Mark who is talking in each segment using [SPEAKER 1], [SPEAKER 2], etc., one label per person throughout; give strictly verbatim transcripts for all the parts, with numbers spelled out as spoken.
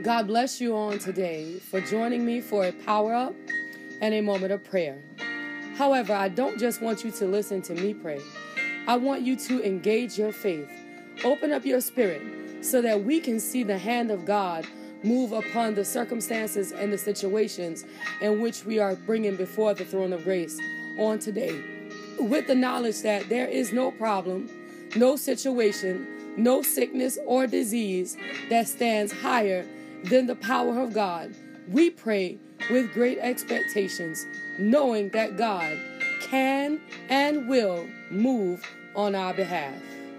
[SPEAKER 1] God bless you on today for joining me for a power up and a moment of prayer. However, I don't just want you to listen to me pray. I want you to engage your faith. Open up your spirit so that we can see the hand of God move upon the circumstances and the situations in which we are bringing before the throne of grace on today. With the knowledge that there is no problem, no situation, no sickness or disease that stands higher than the power of God, we pray with great expectations, knowing that God can and will move on our behalf.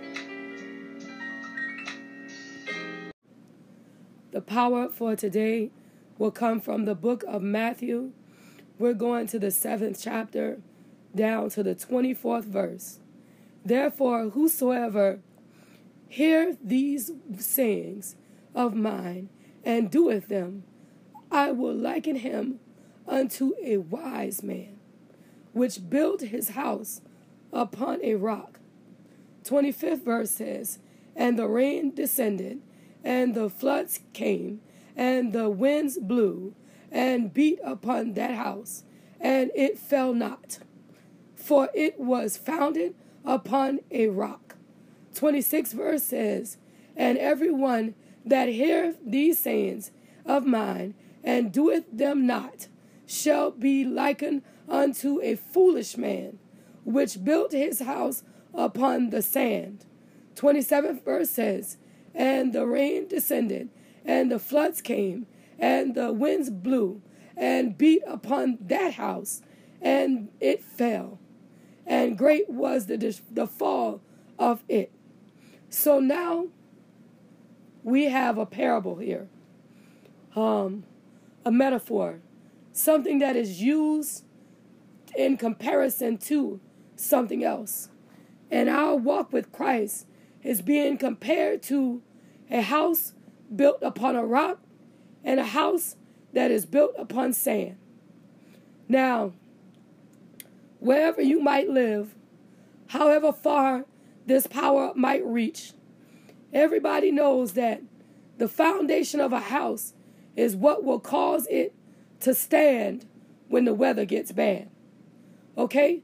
[SPEAKER 1] The power for today will come from the book of Matthew. We're going to the seventh chapter, down to the twenty-fourth verse. Therefore, whosoever hear these sayings of mine and doeth them, I will liken him unto a wise man, which built his house upon a rock. twenty-fifth verse says, and the rain descended, and the floods came, and the winds blew, and beat upon that house, and it fell not, for it was founded upon a rock. twenty-sixth verse says, and everyone that heareth these sayings of mine, and doeth them not, shall be likened unto a foolish man, which built his house upon the sand. twenty-seventh verse says, and the rain descended, and the floods came, and the winds blew, and beat upon that house, and it fell. And great was the, the fall of it. So now we have a parable here, um, a metaphor, something that is used in comparison to something else. And our walk with Christ is being compared to a house built upon a rock and a house that is built upon sand. Now, wherever you might live, however far this power might reach, everybody knows that the foundation of a house is what will cause it to stand when the weather gets bad. Okay?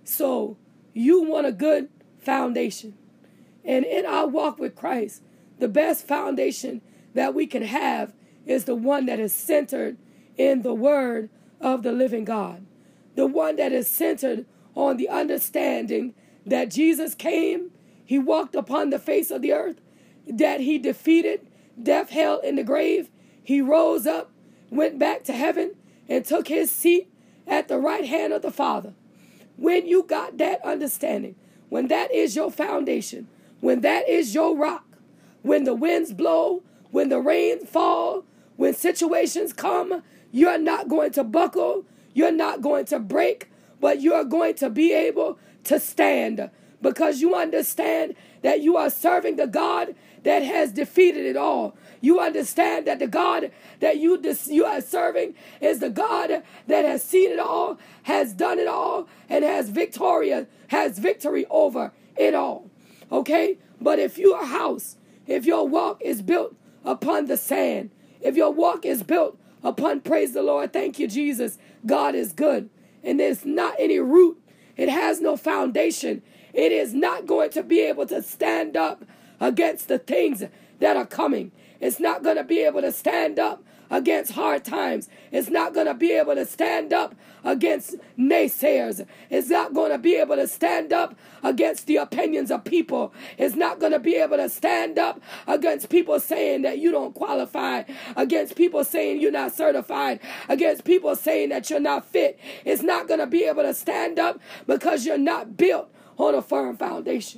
[SPEAKER 1] So you want a good foundation. And in our walk with Christ, the best foundation that we can have is the one that is centered in the Word of the living God. The one that is centered on the understanding that Jesus came, he walked upon the face of the earth, that he defeated death, hell, and the grave. He rose up, went back to heaven, and took his seat at the right hand of the Father. When you got that understanding, when that is your foundation, when that is your rock, when the winds blow, when the rain fall, when situations come, you're not going to buckle, you're not going to break, but you're going to be able to stand because you understand that you are serving the God that has defeated it all. You understand that the God that you, you are serving is the God that has seen it all, has done it all, and has victoria, has victory over it all. Okay? But if your house, if your walk is built upon the sand, if your walk is built upon, praise the Lord, thank you, Jesus, God is good, and there's not any root, it has no foundation, it is not going to be able to stand up against the things that are coming. It's not going to be able to stand up against hard times. It's not going to be able to stand up against naysayers. It's not going to be able to stand up against the opinions of people. It's not going to be able to stand up against people saying that you don't qualify, against people saying you're not certified, against people saying that you're not fit. It's not going to be able to stand up because you're not built on a firm foundation.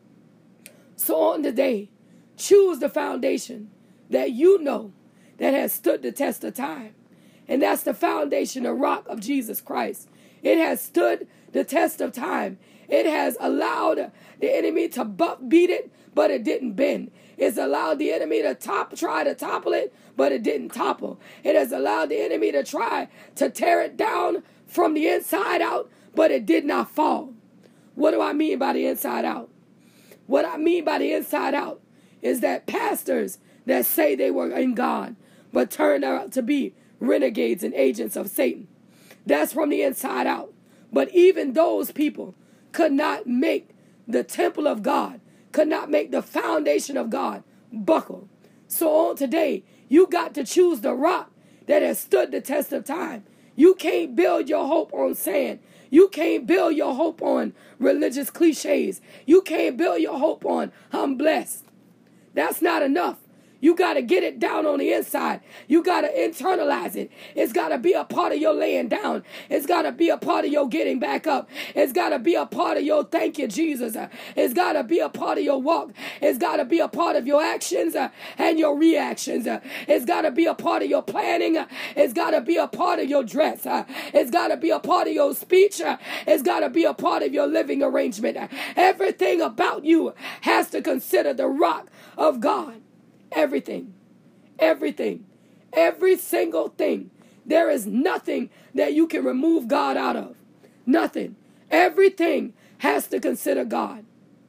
[SPEAKER 1] So on today, choose the foundation that you know that has stood the test of time. And that's the foundation, the rock of Jesus Christ. It has stood the test of time. It has allowed the enemy to buff beat it, but it didn't bend. It's allowed the enemy to top, try to topple it, but it didn't topple. It has allowed the enemy to try to tear it down from the inside out, but it did not fall. What do I mean by the inside out? What I mean by the inside out is that pastors that say they were in God, but turned out to be renegades and agents of Satan. That's from the inside out. But even those people could not make the temple of God, could not make the foundation of God buckle. So on today, you got to choose the rock that has stood the test of time. You can't build your hope on sand. You can't build your hope on religious cliches. You can't build your hope on, I'm blessed. That's not enough. You got to get it down on the inside. You got to internalize it. It's got to be a part of your laying down. It's got to be a part of your getting back up. It's got to be a part of your thank you, Jesus. It's got to be a part of your walk. It's got to be a part of your actions uh, and your reactions. Uh, it's got to be a part of your planning. Uh, it's got to be a part of your dress. Uh, it's got to be a part of your speech. Uh, it's got to be a part of your living arrangement. Uh, everything about you has to consider the rock of God. Everything, everything, every single thing. There is nothing that you can remove God out of. Nothing. Everything has to consider God.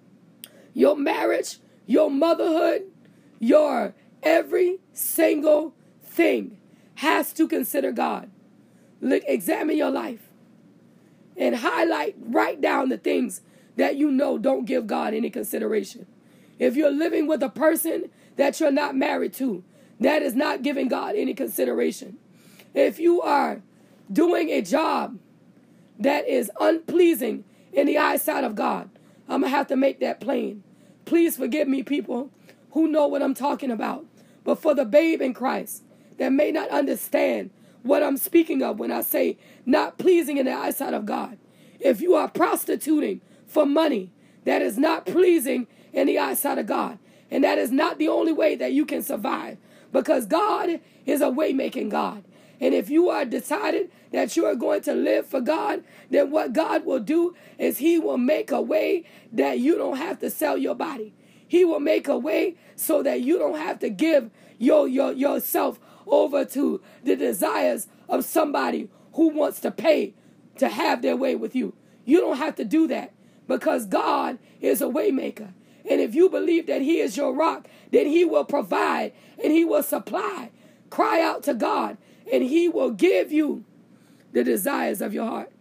[SPEAKER 1] Your marriage, your motherhood, your every single thing has to consider God. Look, examine your life and highlight, write down the things that you know don't give God any consideration. If you're living with a person that you're not married to, that is not giving God any consideration. If you are doing a job that is unpleasing in the eyesight of God, I'm going to have to make that plain. Please forgive me, people who know what I'm talking about. But for the babe in Christ that may not understand what I'm speaking of when I say not pleasing in the eyesight of God, if you are prostituting for money, that is not pleasing in the eyesight of God. And that is not the only way that you can survive, because God is a way-making God. And if you are decided that you are going to live for God, then what God will do is he will make a way that you don't have to sell your body. He will make a way so that you don't have to give your, your, yourself over to the desires of somebody who wants to pay to have their way with you. You don't have to do that, because God is a way maker. And if you believe that he is your rock, then he will provide and he will supply. Cry out to God and he will give you the desires of your heart.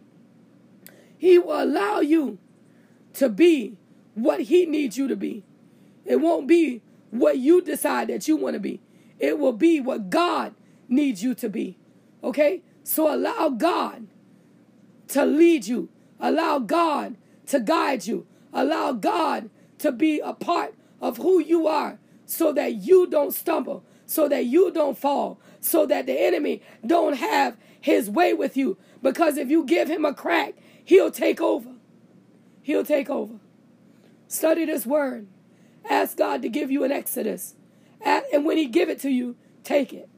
[SPEAKER 1] He will allow you to be what he needs you to be. It won't be what you decide that you want to be. It will be what God needs you to be. Okay? So allow God to lead you. Allow God to guide you. Allow God to be a part of who you are, so that you don't stumble, so that you don't fall, so that the enemy don't have his way with you. Because if you give him a crack, he'll take over. He'll take over. Study this word. Ask God to give you an exodus. And when he give it to you, take it.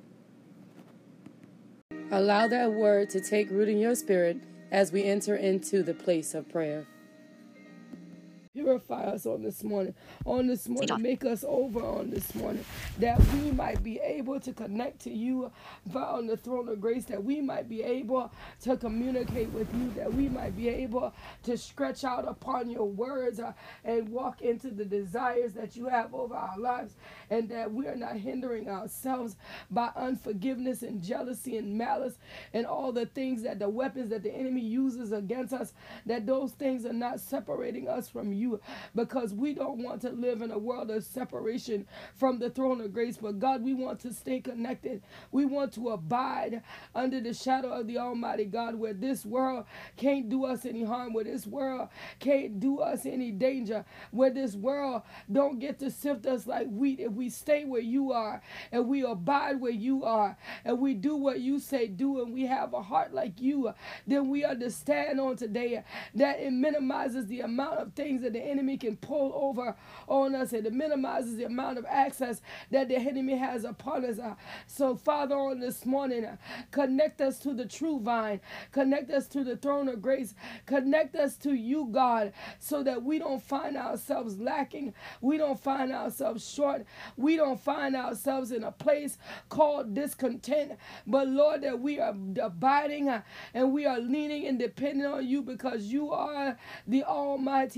[SPEAKER 1] Allow that word to take root in your spirit as we enter into the place of prayer. Purify us on this morning. On this morning, make us over on this morning, that we might be able to connect to you on the throne of grace, that we might be able to communicate with you, that we might be able to stretch out upon your words uh, and walk into the desires that you have over our lives, and that we are not hindering ourselves by unforgiveness and jealousy and malice and all the things that the weapons that the enemy uses against us, that those things are not separating us from you. Because we don't want to live in a world of separation from the throne of grace. But God, we want to stay connected. We want to abide under the shadow of the Almighty God, where this world can't do us any harm, where this world can't do us any danger, where this world don't get to sift us like wheat. If we stay where you are and we abide where you are and we do what you say do, and we have a heart like you, then we understand on today that it minimizes the amount of things that the enemy can pull over on us, and it minimizes the amount of access that the enemy has upon us. Uh, so, Father, on this morning, uh, connect us to the true vine, connect us to the throne of grace, connect us to you, God, so that we don't find ourselves lacking, we don't find ourselves short, we don't find ourselves in a place called discontent, but Lord, that we are abiding uh, and we are leaning and depending on you, because you are the Almighty God.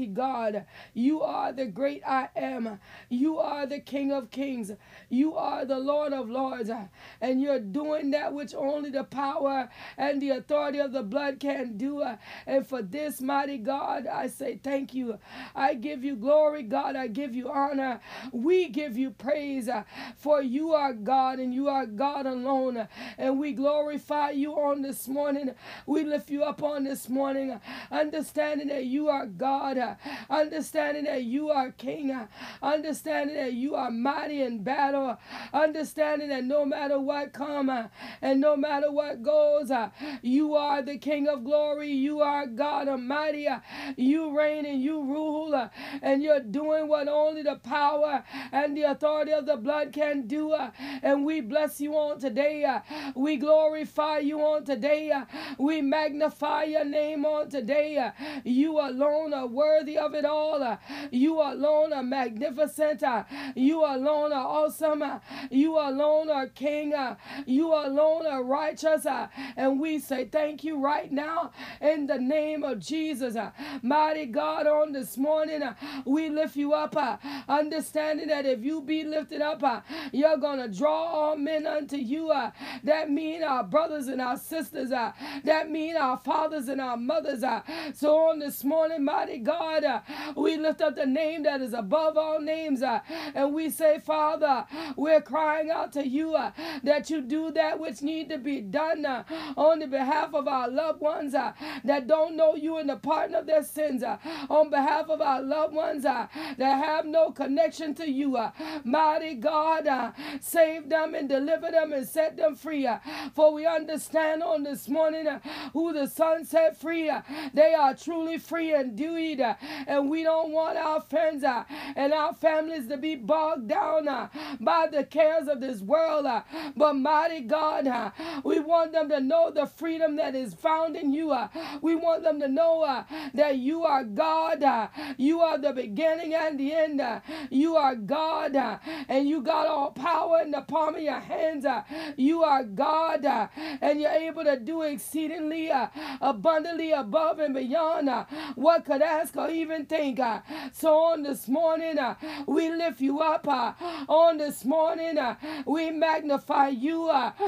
[SPEAKER 1] God. You are the great I am. You are the King of Kings. You are the Lord of Lords. And you're doing that which only the power and the authority of the blood can do. And for this, mighty God, I say thank you. I give you glory, God. I give you honor. We give you praise, for you are God and you are God alone. And we glorify you on this morning. We lift you up on this morning, understanding that you are God, understanding that you are King, understanding that you are mighty in battle, understanding that no matter what comes and no matter what goes, you are the King of glory. You are God Almighty. You reign and you rule, and you're doing what only the power and the authority of the blood can do. And we bless you on today. We glorify you on today. We magnify your name on today. You alone are worthy of it all. You alone are magnificent. You alone are awesome. You alone are King. You alone are righteous. And we say thank you right now in the name of Jesus. Mighty God, on this morning, we lift you up, understanding that if you be lifted up, you're going to draw all men unto you. That mean our brothers and our sisters. That mean our fathers and our mothers. So on this morning, mighty God, we lift up the name that is above all names. And we say, Father, we're crying out to you that you do that which need to be done on the behalf of our loved ones that don't know you and the pardon of their sins. On behalf of our loved ones that have no connection to you. Mighty God, save them and deliver them and set them free. For we understand on this morning who the Son set free. They are truly free indeed. And we don't want our friends and our families to be bogged down by the cares of this world. But mighty God, we want them to know the freedom that is found in you. We want them to know that you are God. You are the beginning and the end. You are God, and you got all power in the palm of your hands. You are God, and you're able to do exceedingly abundantly above and beyond what could ask or even think. So on this morning, we lift you up. On this morning, we magnify you.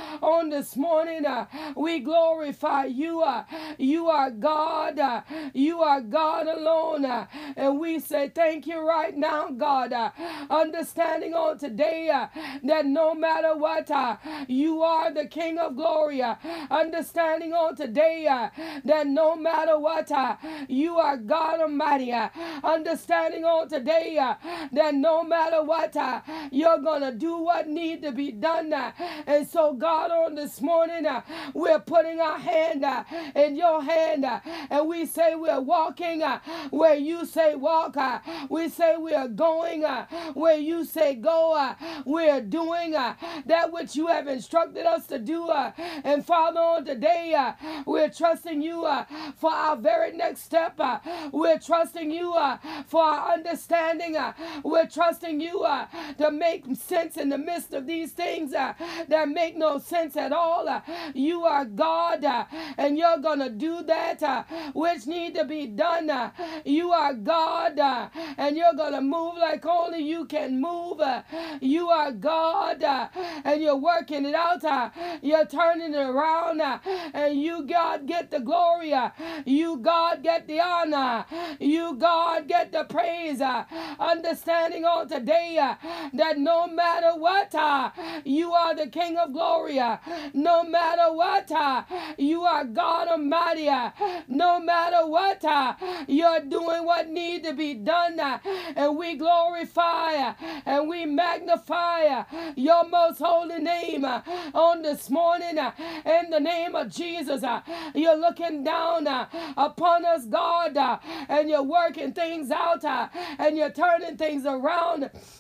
[SPEAKER 1] On this morning, we glorify you. You are God. You are God alone. And we say thank you right now, God. Understanding on today that no matter what, you are the King of glory. Understanding on today that no matter what, you are God Almighty. Understanding on today that no matter what, you're going to do what needs to be done. And so, God, on this morning, we're putting our hand in your hand, and we say we're walking where you say walk. We say we are going where you say go. We're doing that which you have instructed us to do. And Father, on today, we're trusting you for our very next step. We're trusting you for our understanding. We're trusting you to make sense in the midst of these things that make no sense at all. You are God, and you're going to do that which need to be done. You are God, and you're going to move like only you can move. You are God, and you're working it out. You're turning it around, and you, God, get the glory. You, God, get the honor. You, God, get the praise. Understanding on today that no matter what, you are the King of glory. No matter what, you are God Almighty. No matter what, you're doing what needs to be done. And we glorify and we magnify your most holy name on this morning. In the name of Jesus, you're looking down upon us, God, and you're working things out, and you're turning things around.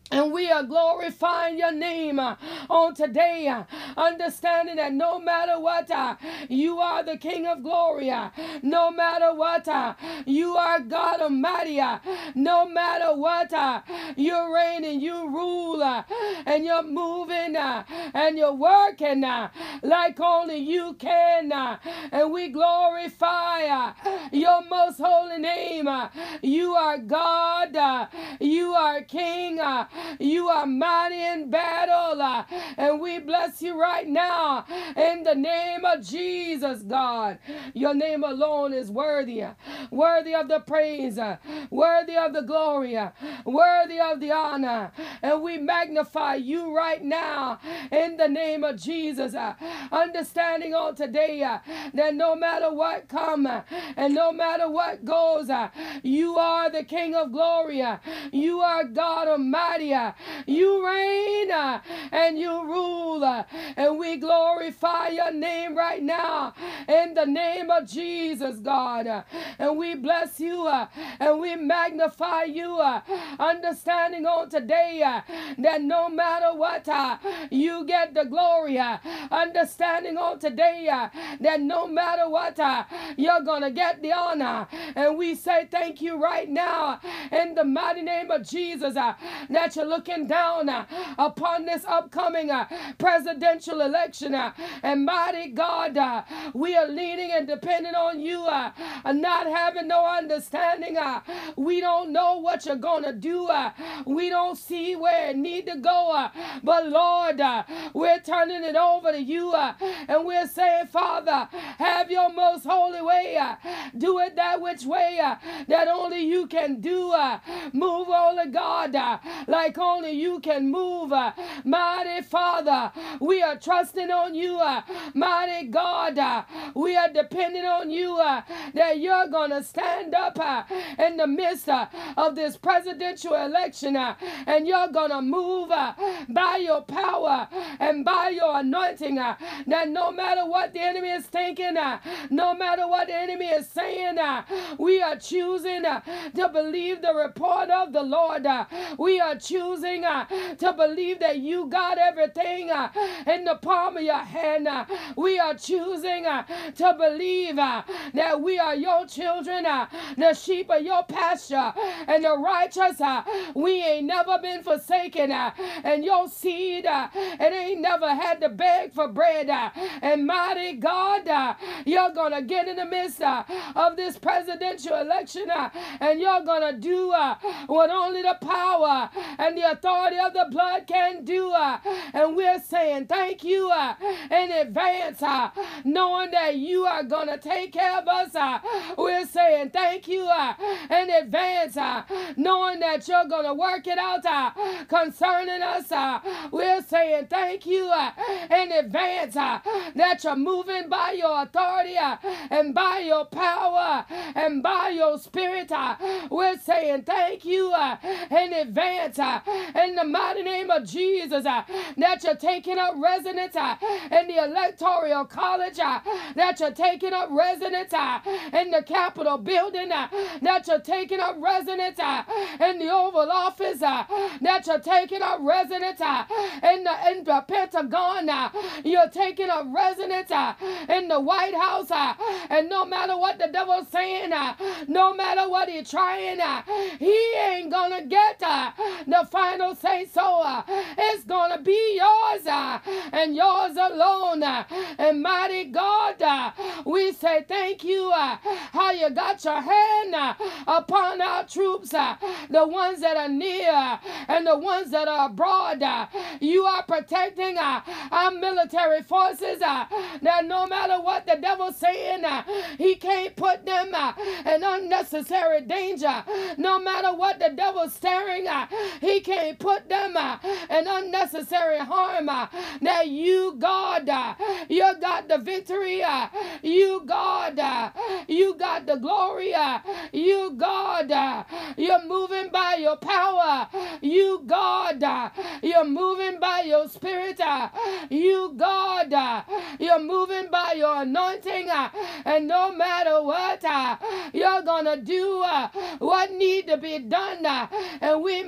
[SPEAKER 1] And we are glorifying your name uh, on today, uh, understanding that no matter what, uh, you are the King of glory. Uh, no matter what, uh, you are God Almighty. Uh, no matter what, uh, you reign and you rule, uh, and you're moving, uh, and you're working uh, like only you can. Uh, and we glorify uh, your most holy name. Uh, you are God. Uh, you are King. Uh, You are mighty in battle, uh, and we bless you right now in the name of Jesus, God. Your name alone is worthy, uh, worthy of the praise, uh, worthy of the glory, uh, worthy of the honor, and we magnify you right now in the name of Jesus. Uh, understanding on today uh, that no matter what comes uh, and no matter what goes, uh, you are the King of glory. Uh, you are God Almighty. Uh, You reign uh, and you rule, uh, and we glorify your name right now in the name of Jesus, God. Uh, and we bless you uh, and we magnify you, uh, understanding on today uh, that no matter what, uh, you get the glory. Uh, understanding on today uh, that no matter what, uh, you're going to get the honor. And we say thank you right now in the mighty name of Jesus uh, that you're looking down uh, upon this upcoming uh, presidential election. Uh, and mighty God, uh, we are leaning and depending on you, uh, uh, not having no understanding. Uh, we don't know what you're going to do. Uh, we don't see where it need to go. Uh, but Lord, uh, we're turning it over to you. Uh, and we're saying, Father, have your most holy way. Uh, do it that which way uh, that only you can do. Uh, move, only God, uh, like only you can move. Uh, mighty Father, we are trusting on you. Uh, mighty God, uh, we are depending on you uh, that you're going to stand up uh, in the midst uh, of this presidential election uh, and you're going to move uh, by your power and by your anointing uh, that no matter what the enemy is thinking, uh, no matter what the enemy is saying, uh, we are choosing uh, to believe the report of the Lord. Uh, we are choosing uh, to believe that you got everything uh, in the palm of your hand. Uh, we are choosing uh, to believe uh, that we are your children, uh, the sheep of your pasture, and the righteous. Uh, we ain't never been forsaken, uh, and your seed, uh, it ain't never had to beg for bread. Uh, and mighty God, uh, you're gonna get in the midst uh, of this presidential election, uh, and you're gonna do uh, what only the power and the authority of the blood can do. Uh, and we're saying thank you uh, in advance, uh, knowing that you are going to take care of us. Uh, we're saying thank you uh, in advance, uh, knowing that you're going to work it out uh, concerning us. Uh, we're saying thank you uh, in advance uh, that you're moving by your authority uh, and by your power and by your spirit. Uh, we're saying thank you uh, in advance uh, in the mighty name of Jesus uh, that you're taking up residence uh, in the electoral college, uh, that you're taking up residence uh, in the Capitol building, uh, that you're taking up residence uh, in the Oval Office, uh, that you're taking up residence uh, in, the, in the Pentagon, uh, you're taking up residence uh, in the White House, uh, and no matter what the devil's saying, uh, no matter what he's trying, uh, he ain't gonna get uh, the final say so. Uh, it's gonna be yours uh, and yours alone. Uh, and mighty God, uh, we say thank you uh, how you got your hand uh, upon our troops, uh, the ones that are near and the ones that are abroad. Uh, you are protecting uh, our military forces uh, that no matter what the devil's saying, uh, he can't put them uh, in unnecessary danger. No matter what the devil's staring at, uh, he can't put them uh, in unnecessary harm. Uh, that you, God, uh, you got the victory. Uh, you, God, uh, you got the glory. Uh, you, God, uh, you're moving by your power. You, God, uh, you're moving by your spirit. Uh, you, God, uh, you're moving by your anointing. Uh, and no matter what, uh, you're gonna do uh, what need to be done. Uh, and we magnify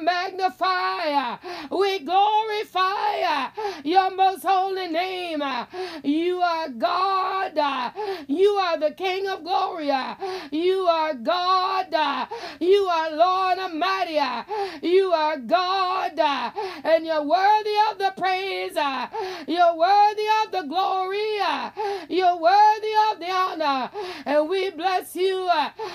[SPEAKER 1] magnify, we glorify your most holy name. You are God. You are the King of glory. You are God. You are Lord Almighty. You are God, and you're worthy of the praise. You're worthy of the glory. You're worthy of the honor. And we bless you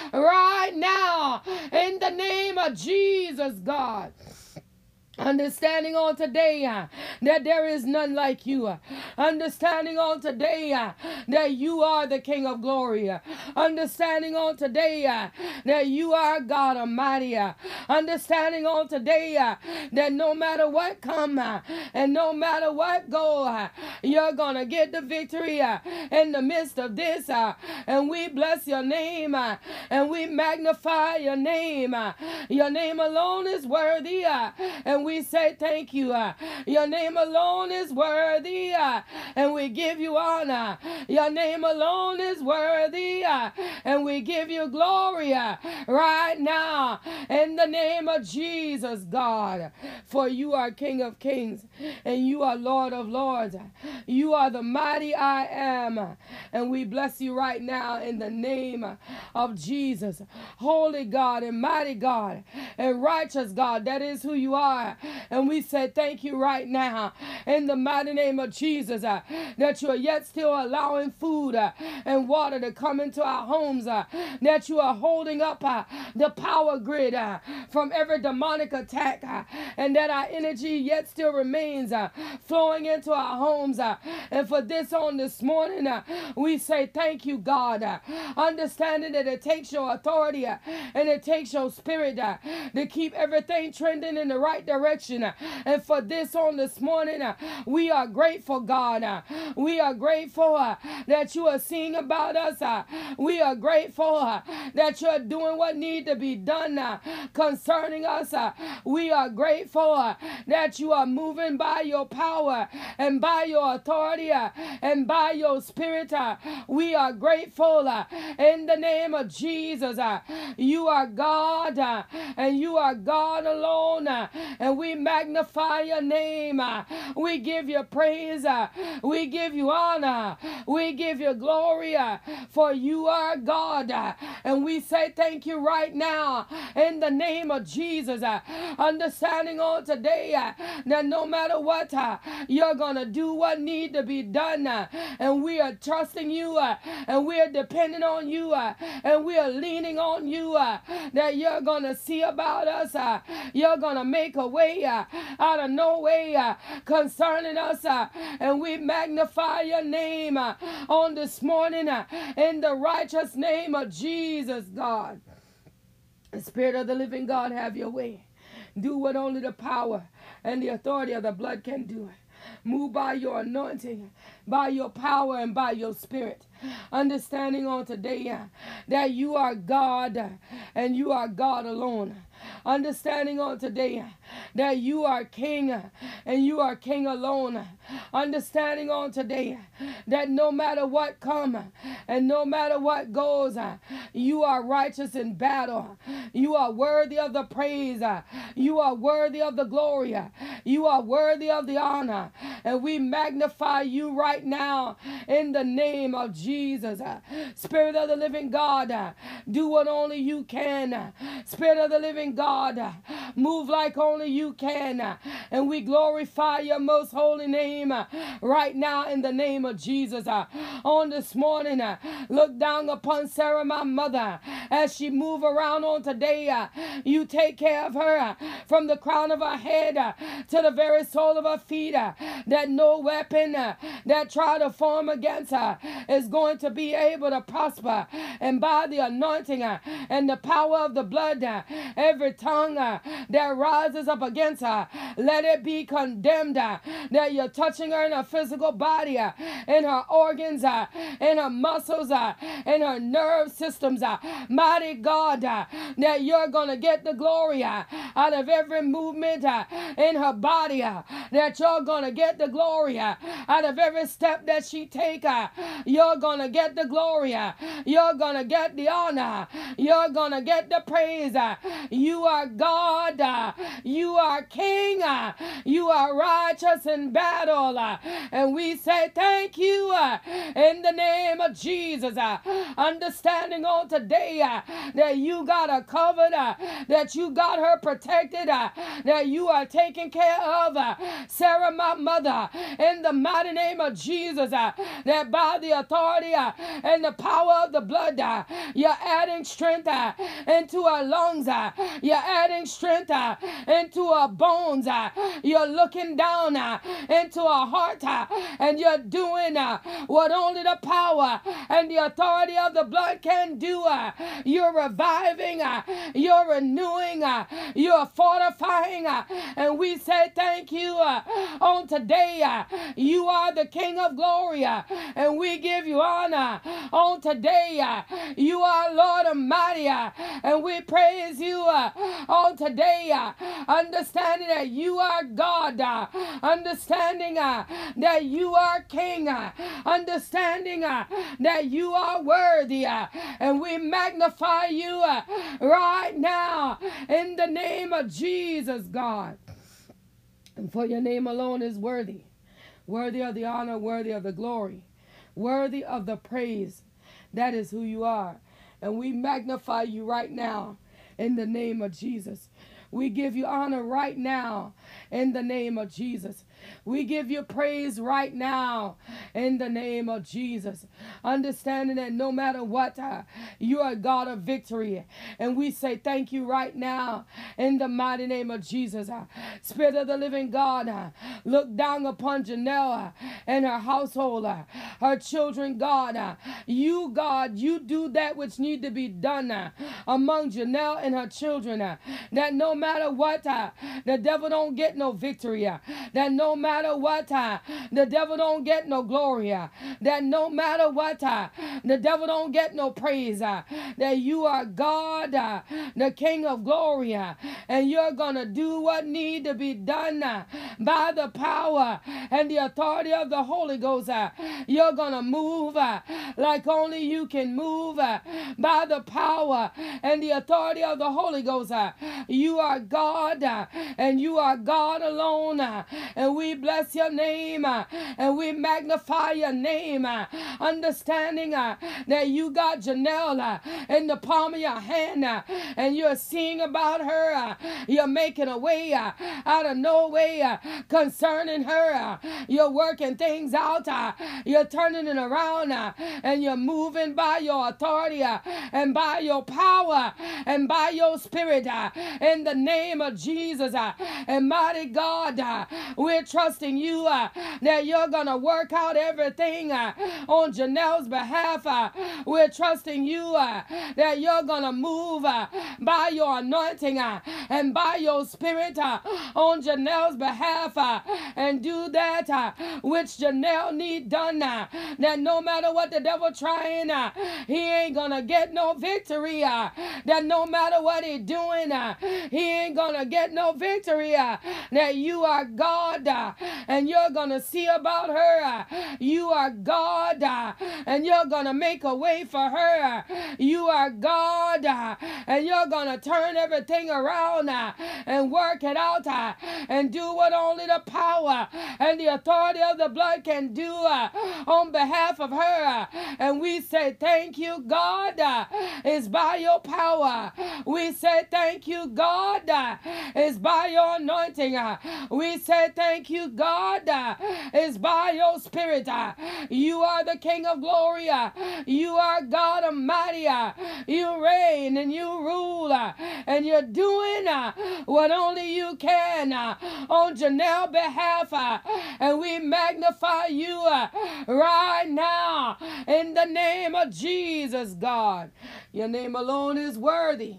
[SPEAKER 1] right now in the name of Jesus, God. Understanding on today uh, that there is none like you. Uh, understanding on today uh, that you are the King of glory. Uh, understanding on today uh, that you are God Almighty. Uh, understanding on today uh, that no matter what come uh, and no matter what go, uh, you're going to get the victory uh, in the midst of this. Uh, and we bless your name uh, and we magnify your name. Uh, your name alone is worthy. Uh, and we We say thank you. Uh, your name alone is worthy, uh, and we give you honor. Your name alone is worthy, uh, and we give you glory uh, right now in the name of Jesus, God. For you are King of kings, and you are Lord of lords. You are the mighty I am, and we bless you right now in the name of Jesus. Holy God and mighty God and righteous God, that is who you are. And we say thank you right now in the mighty name of Jesus uh, that you are yet still allowing food uh, and water to come into our homes, uh, that you are holding up uh, the power grid uh, from every demonic attack, uh, and that our energy yet still remains uh, flowing into our homes. Uh, and for this on this morning, uh, we say thank you, God, uh, understanding that it takes your authority uh, and it takes your spirit uh, to keep everything trending in the right direction. And for this on this morning, we are grateful, God. We are grateful that you are seeing about us. We are grateful that you are doing what needs to be done concerning us. We are grateful that you are moving by your power and by your authority and by your spirit. We are grateful in the name of Jesus. You are God and you are God alone. And we magnify your name. We give you praise. We give you honor. We give you glory. For you are God. And we say thank you right now in the name of Jesus. Understanding on today that no matter what, you're going to do what needs to be done. And we are trusting you. And we are depending on you. And we are leaning on you. That you're going to see about us. You're going to make a way uh, out of no way uh, concerning us, uh, and we magnify your name uh, on this morning uh, in the righteous name of Jesus, God. The Spirit of the living God, have your way. Do what only the power and the authority of the blood can do. Move by your anointing, by your power, and by your spirit. Understanding on today uh, that you are God uh, and you are God alone. Understanding on today uh, that you are King uh, and you are King alone. Understanding on today uh, that no matter what comes uh, and no matter what goes, uh, you are righteous in battle. You are worthy of the praise. Uh, you are worthy of the glory. Uh, you are worthy of the honor. And we magnify you right now in the name of Jesus. Uh, Spirit of the living God, uh, do what only you can. Uh, Spirit of the living God, uh, move like only you can. Uh, and we glorify your most holy name uh, right now in the name of Jesus. Uh, on this morning, uh, look down upon Sarah, my mother, as she move around on today. Uh, you take care of her uh, from the crown of her head uh, to the very sole of her feet. Uh, that no weapon uh, that try to form against her is going to be able to prosper. And by the anointing uh, and the power of the blood, uh, every tongue uh, that rises up against her, let it be condemned. Uh, that you're touching her in her physical body, uh, in her organs, uh, in her muscles, uh, in her nerve systems. Uh, mighty God, uh, that you're going to get the glory uh, out of every movement uh, in her body. Uh, that you're going to get the glory uh, out of every step that she take. Uh, you're going to get the glory. Uh, you're going to get the honor. You're going to get the praise. Uh, you You are God. Uh, you are King. Uh, you are righteous in battle. Uh, and we say thank you uh, in the name of Jesus. Uh, understanding on today uh, that you got her covered, uh, that you got her protected, uh, that you are taking care of uh, Sarah, my mother, in the mighty name of Jesus, uh, that by the authority uh, and the power of the blood, uh, you're adding strength uh, into our lungs, uh, you're adding strength uh, into our bones, uh, you're looking down uh, into our heart, uh, and you're doing uh, what only the power and the authority of the blood can do. Uh, you're reviving, uh, you're renewing, uh, you're fortifying, uh, and we say thank you uh, on today. Uh, you are the King of glory, uh, and we give you honor on today. Uh, you are Lord Almighty, uh, and we praise you uh, on today, uh, understanding that you are God, uh, understanding uh, that you are King, uh, understanding uh, that you are worthy, uh, and we magnify you uh, right now in the name of Jesus, God. And for your name alone is worthy, worthy of the honor, worthy of the glory, worthy of the praise. That is who you are. And we magnify you right now in the name of Jesus. We give you honor right now in the name of Jesus. We give you praise right now in the name of Jesus. Understanding that no matter what, uh, you are God of victory. And we say thank you right now in the mighty name of Jesus. Uh, Spirit of the living God, uh, look down upon Janelle uh, and her household, uh, her children, God. Uh, you, God, you do that which need to be done uh, among Janelle and her children. Uh, that no matter what, uh, the devil don't get no victory. Uh, that no matter what, uh, the devil don't get no glory. Uh, that no matter what, uh, the devil don't get no praise. Uh, that you are God, uh, the King of glory, uh, and you're gonna do what need to be done uh, by the power and the authority of the Holy Ghost. Uh, you're gonna move uh, like only you can move uh, by the power and the authority of the Holy Ghost. Uh, you are God, uh, and you are God alone, uh, and we bless your name, uh, and we magnify your name, uh, understanding uh, that you got Janelle uh, in the palm of your hand, uh, and you're seeing about her, uh, you're making a way uh, out of no way uh, concerning her, uh, you're working things out, uh, you're turning it around, uh, and you're moving by your authority uh, and by your power and by your spirit uh, in the name of Jesus. Uh, and mighty God, uh, we're trusting you uh, that you're going to work out everything uh, on Janelle's behalf. Uh, we're trusting you uh, that you're going to move uh, by your anointing uh, and by your spirit uh, on Janelle's behalf uh, and do that uh, which Janelle need done. Uh, that no matter what the devil trying, uh, he ain't going to get no victory. Uh, that no matter what he doing, uh, he ain't going to get no victory. Uh, that you are God uh, and you're going to see about her. Uh, you are God uh, and you're going to make a way for her. You are God uh, and you're going to turn everything around uh, and work it out uh, and do what only the power and the authority of the blood can do uh, on behalf of her. Uh, and we say thank you, God. Uh, it's by your power. We say thank you, God. Uh, it's by your anointing. Uh, we say thank you, God. Uh, it's by your spirit. Uh, you are the King of glory. Uh, you are God Almighty. Uh, you reign and you rule. Uh, and you're doing uh, what only you can uh, on Janelle's behalf. Uh, and we magnify you uh, right now in the name of Jesus, God. Your name alone is worthy.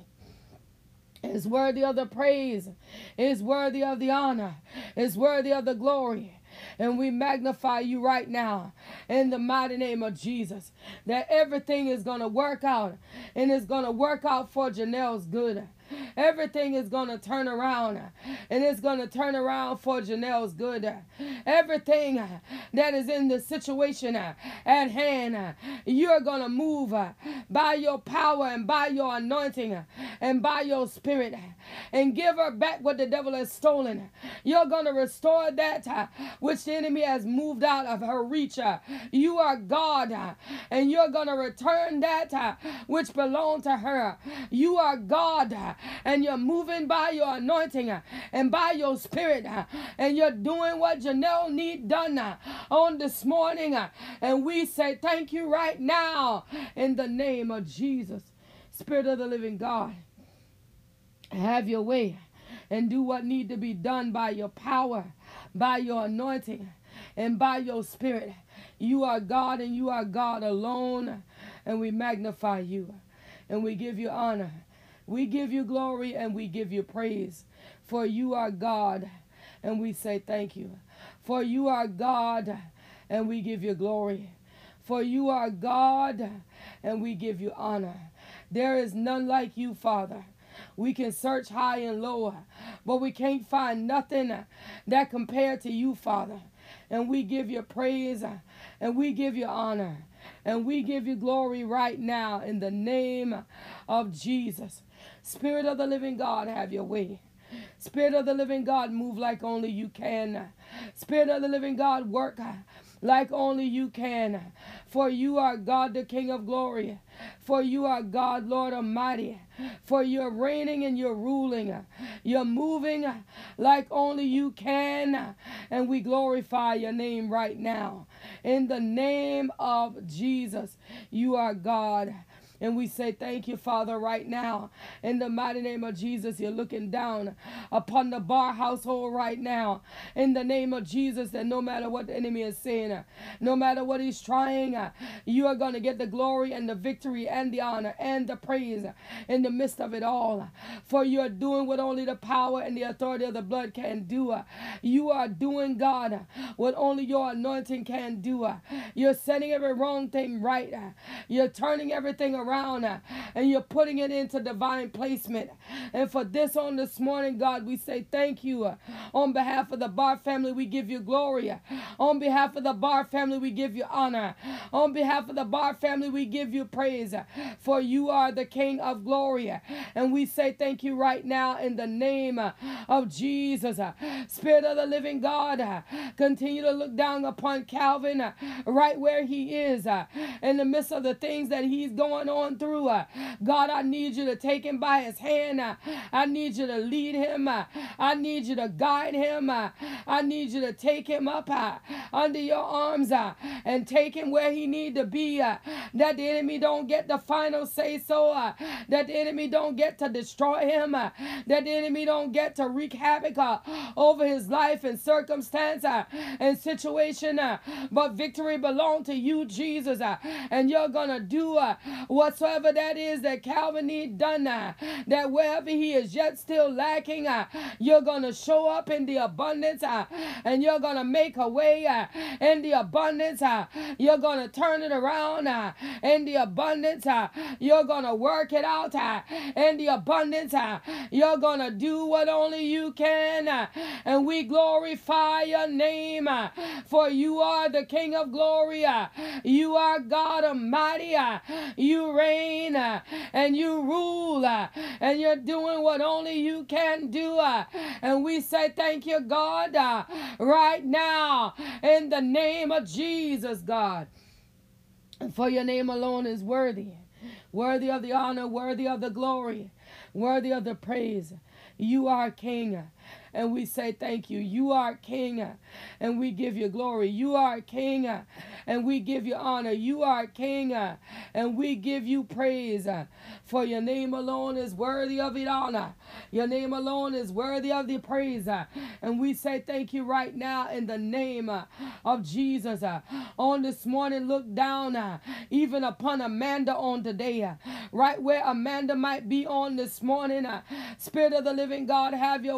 [SPEAKER 1] Is worthy of the praise, is worthy of the honor, is worthy of the glory. And we magnify you right now in the mighty name of Jesus, that everything is going to work out and it's going to work out for Janelle's good. everything is going to turn around, and it's going to turn around for Janelle's good. Everything that is in the situation at hand, you're going to move by your power and by your anointing and by your spirit, and give her back what the devil has stolen. You're going to restore that which the enemy has moved out of her reach. You are God, and you're going to return that which belonged to her. You are God, and you're moving by your anointing and by your spirit, and you're doing what Janelle need done on this morning. And we say thank you right now in the name of Jesus. Spirit of the living God, have your way and do what need to be done by your power, by your anointing, and by your spirit. You are God, and you are God alone, and we magnify you, and we give you honor. We give you glory, and we give you praise, for you are God, and we say thank you. For you are God, and we give you glory. For you are God, and we give you honor. There is none like you, Father. We can search high and low, but we can't find nothing that compared to you, Father. And we give you praise, and we give you honor, and we give you glory right now in the name of Jesus. Spirit of the living God, have your way. Spirit of the living God, move like only you can. Spirit of the living God, work like only you can. For you are God, the King of glory. For you are God, Lord Almighty. For you're reigning and you're ruling. You're moving like only you can. And we glorify your name right now. In the name of Jesus, you are God. And we say thank you, Father, right now. In the mighty name of Jesus, you're looking down upon the Barr household right now. In the name of Jesus, that no matter what the enemy is saying, no matter what he's trying, you are going to get the glory and the victory and the honor and the praise in the midst of it all. For you're doing what only the power and the authority of the blood can do. You are doing, God, what only your anointing can do. You're setting every wrong thing right. You're turning everything around. Around, and you're putting it into divine placement. And for this on this morning, God, we say thank you. On behalf of the Barr family, we give you glory. On behalf of the Barr family, we give you honor. On behalf of the Barr family, we give you praise. For you are the King of glory. And we say thank you right now in the name of Jesus. Spirit of the living God, continue to look down upon Calvin right where he is, in the midst of the things that he's going on through. Uh, God, I need you to take him by his hand. Uh, I need you to lead him. Uh, I need you to guide him. Uh, I need you to take him up uh, under your arms uh, and take him where he need to be. Uh, that the enemy don't get the final say so. Uh, that the enemy don't get to destroy him. Uh, that the enemy don't get to wreak havoc uh, over his life and circumstance uh, and situation. Uh, but victory belongs to you, Jesus. Uh, and you're going to do uh, whatsoever that is that Calvin need done, uh, that wherever he is yet still lacking, uh, you're going to show up in the abundance, uh, and you're going to make a way uh, in the abundance. Uh, you're going to turn it around uh, in the abundance. Uh, you're going to work it out uh, in the abundance. Uh, you're going to do what only you can, uh, and we glorify your name, uh, for you are the King of glory. Uh, you are God Almighty. Uh, you reign uh, and you rule, uh, and you're doing what only you can do. Uh, and we say thank you, God, uh, right now in the name of Jesus, God. For your name alone is worthy, worthy of the honor, worthy of the glory, worthy of the praise. You are King. And we say thank you. You are King, and we give you glory. You are King, and we give you honor. You are King, and we give you praise. For your name alone is worthy of the honor. Your name alone is worthy of the praise. And we say thank you right now in the name of Jesus. On this morning, look down even upon Amanda on today. Right where Amanda might be on this morning. Spirit of the living God, have your way.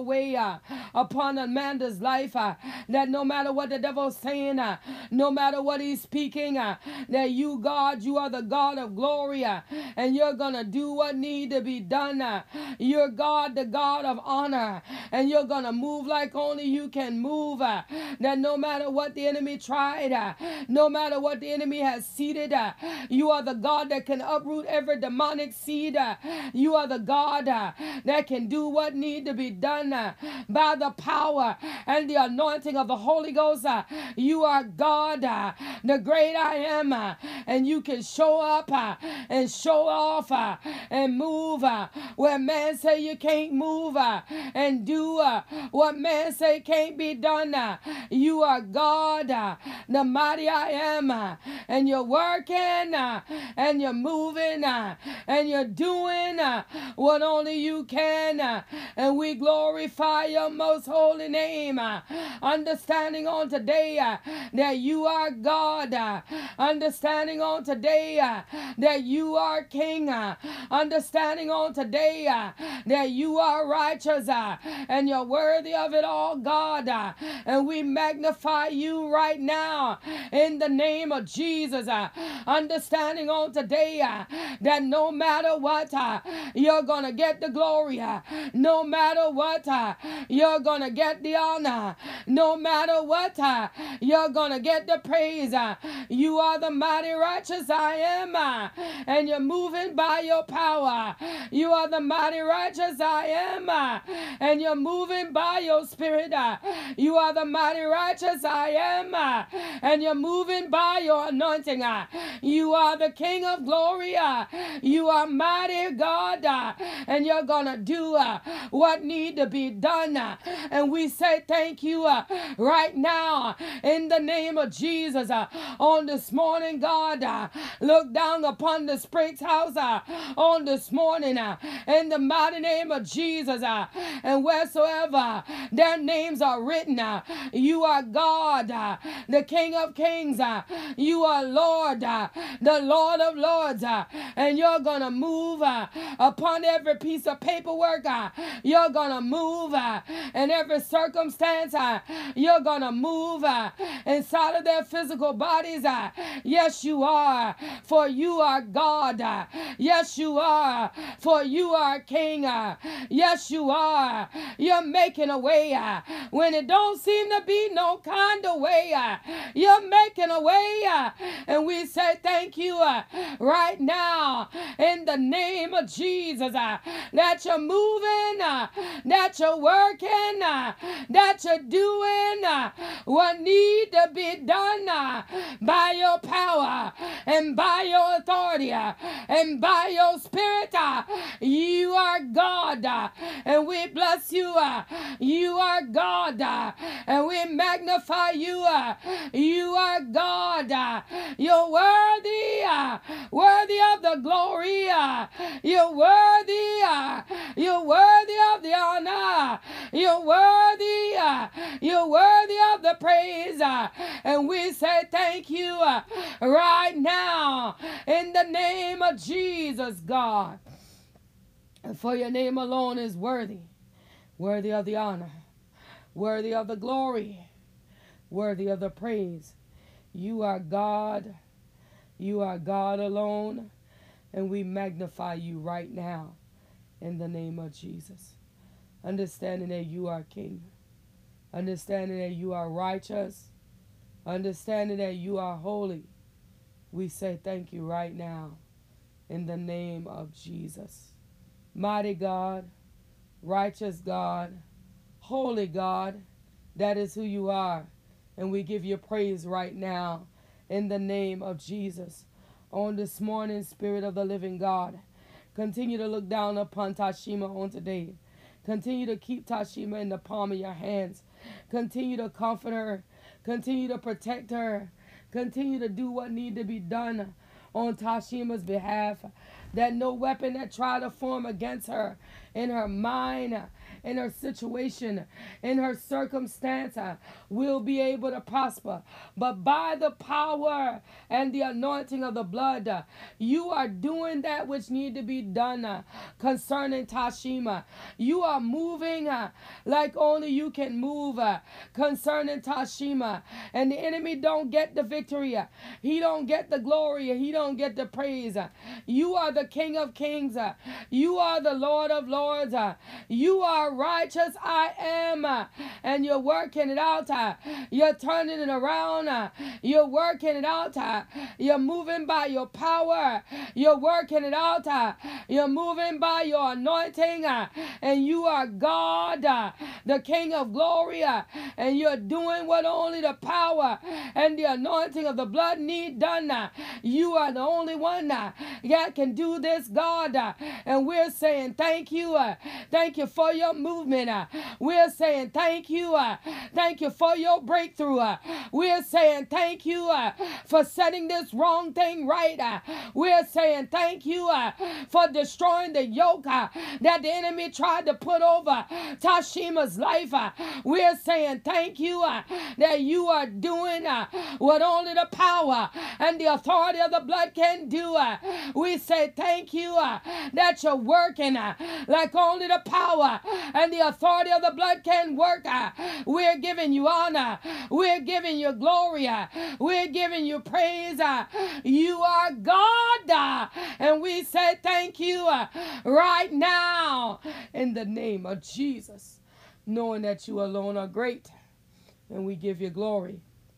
[SPEAKER 1] uh, upon Amanda's life, uh, that no matter what the devil's saying, uh, no matter what he's speaking, uh, that you, God, you are the God of glory, uh, and you're going to do what need to be done. Uh, you're God, the God of honor, and you're going to move like only you can move. Uh, that no matter what the enemy tried, uh, no matter what the enemy has seeded, uh, you are the God that can uproot every demonic seed. Uh, you are the God uh, that can do what need to be done uh, by the power and the anointing of the Holy Ghost. Uh, you are God, uh, the great I am, uh, and you can show up uh, and show off uh, and move uh, where man say you can't move uh, and do uh, what man say can't be done. Uh, you are God, uh, the mighty I am, uh, and you're working uh, and you're moving uh, and you're doing uh, what only you can, uh, and we glorify your most holy name. Uh, understanding on today uh, that you are God, uh, understanding on today uh, that you are King, uh, understanding on today uh, that you are righteous uh, and you're worthy of it all, God, uh, and we magnify you right now in the name of Jesus. Uh, understanding on today uh, that no matter what, uh, you're gonna get the glory. Uh, no matter what, uh, you're gonna get the honor. No matter what, uh, you're gonna get the praise. Uh, you are the mighty righteous I am, uh, and you're moving by your power. You are the mighty righteous I am, uh, and you're moving by your spirit. Uh, you are the mighty righteous I am, uh, and you're moving by your anointing. Uh, you are the King of glory. Uh, you are mighty God, uh, and you're gonna do uh, what need to be done. Uh, and we say thank you uh, right now in the name of Jesus. Uh, on this morning, God, uh, look down upon the Spriggs house uh, on this morning uh, in the mighty name of Jesus. Uh, and wheresoever their names are written, uh, you are God, uh, the King of kings. Uh, you are Lord, uh, the Lord of lords, uh, and you're gonna move uh, upon every piece of paperwork. Uh, you're gonna move uh, in every circumstance. Uh, you're gonna move uh, inside of their physical bodies. Uh, yes, you are, for you are God. Uh, yes, you are, for you are King. Uh, yes, you are. You're making a way uh, when it don't seem to be no kind of way. Uh, you're making a way, uh, and we say thank you uh, right now in the name of Jesus, uh, that you're moving, uh, that you're working, uh, that you're doing uh, what need to be done uh, by your power and by your authority uh, and by your spirit. Uh, you are God, uh, and we bless you. Uh, you are God, uh, and we magnify you. Uh, you are God. Uh, you're worthy, uh, worthy of the glory. Uh, you're worthy. Uh, you're worthy of the honor. You're worthy. Uh, you're worthy of the praise. Uh, and we say thank you uh, right now in the name of Jesus, God. For your name alone is worthy, worthy of the honor, worthy of the glory, worthy of the praise. You are God. You are God alone, and we magnify you right now in the name of Jesus. Understanding that you are King, understanding that you are righteous, understanding that you are holy, we say thank you right now in the name of Jesus. Mighty God, righteous God, holy God, that is who you are. And we give you praise right now in the name of Jesus. On this morning, Spirit of the living God, continue to look down upon Tashima on today. Continue to keep Tashima in the palm of your hands. Continue to comfort her. Continue to protect her. Continue to do what need to be done on Tashima's behalf, that no weapon that try to form against her in her mind in her situation, in her circumstance, uh, will be able to prosper. But by the power and the anointing of the blood, uh, you are doing that which need to be done uh, concerning Tashima. You are moving uh, like only you can move uh, concerning Tashima. And the enemy don't get the victory. Uh, he don't get the glory. He don't get the praise. Uh, you are the King of Kings. Uh, you are the Lord of Lords. Uh, you are righteous. I am. Uh, and you're working it out. Uh, you're turning it around. Uh, you're working it out. Uh, you're moving by your power. You're working it out. Uh, you're moving by your anointing. Uh, and you are God, uh, the King of glory. Uh, and you're doing what only the power and the anointing of the blood need done. Uh, you are the only one uh, that can do this, God. Uh, and we're saying thank you. Uh, thank you for your movement. Uh, we're saying thank you. Uh, thank you for your breakthrough. Uh, we're saying thank you uh, for setting this wrong thing right. Uh, we're saying thank you uh, for destroying the yoke uh, that the enemy tried to put over Tashima's life. Uh, we're saying thank you uh, that you are doing uh, what only the power and the authority of the blood can do. Uh, we say thank you uh, that you're working uh, like only the power and the authority of the blood can work. Uh, we're giving you honor. We're giving you glory. Uh, we're giving you praise. Uh, you are God. Uh, and we say thank you uh, right now in the name of Jesus, knowing that you alone are great. And we give you glory.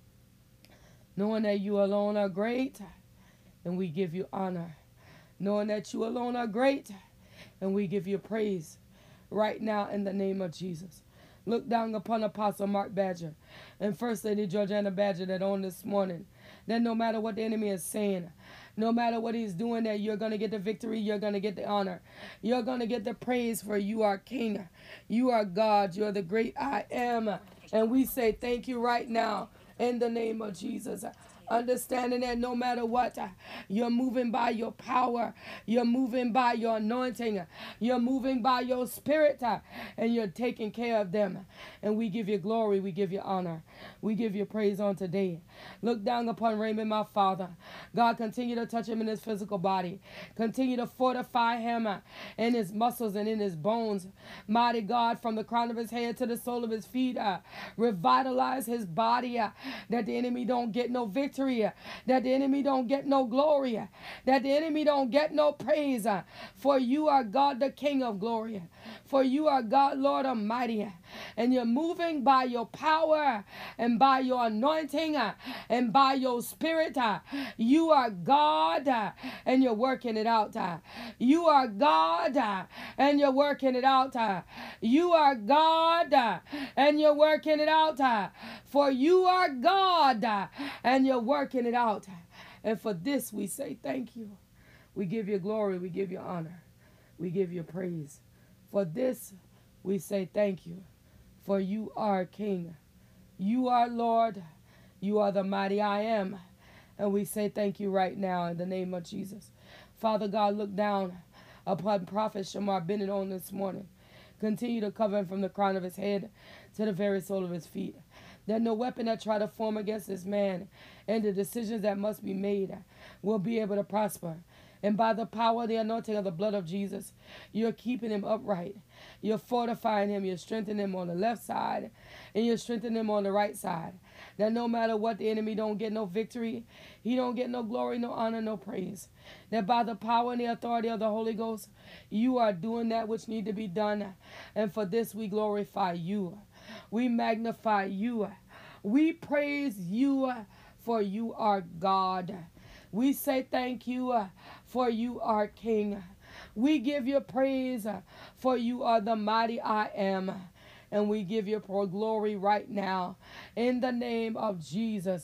[SPEAKER 1] Knowing that you alone are great, and we give you honor. Knowing that you alone are great, and we give you praise right now in the name of Jesus. Look down upon Apostle Mark Badger and First Lady Georgiana Badger that on this morning, that no matter what the enemy is saying, no matter what he's doing, that you're going to get the victory, you're going to get the honor. You're going to get the praise, for you are King. You are God. You're the great I am. And we say thank you right now in the name of Jesus. Understanding that no matter what, uh, you're moving by your power, you're moving by your anointing, uh, you're moving by your spirit, uh, and you're taking care of them. And we give you glory, we give you honor, we give you praise on today. Look down upon Raymond, my Father. God, continue to touch him in his physical body. Continue to fortify him uh, in his muscles and in his bones. Mighty God, from the crown of his head to the sole of his feet, uh, revitalize his body, uh, that the enemy don't get no victory. That the enemy don't get no glory, that the enemy don't get no praise, for you are God, the King of glory, for you are God, Lord Almighty, and you're moving by your power and by your anointing and by your spirit. You are God and you're working it out. You are God and you're working it out. You are God and you're working it out, for you are God and you're working it out. And for this we say thank you. We give you glory. We give you honor. We give you praise. For this we say thank you. For you are King. You are Lord. You are the mighty I am. And we say thank you right now in the name of Jesus. Father God, look down upon Prophet Shamar Bennett on this morning. Continue to cover him from the crown of his head to the very sole of his feet. That no weapon that try to form against this man and the decisions that must be made will be able to prosper. And by the power of the anointing of the blood of Jesus, you're keeping him upright. You're fortifying him. You're strengthening him on the left side, and you're strengthening him on the right side. That no matter what, the enemy don't get no victory. He don't get no glory, no honor, no praise. That by the power and the authority of the Holy Ghost, you are doing that which need to be done. And for this we glorify you. We magnify you. We praise you, for you are God. We say thank you, for you are King. We give you praise, for you are the mighty I am. And we give you glory right now in the name of Jesus.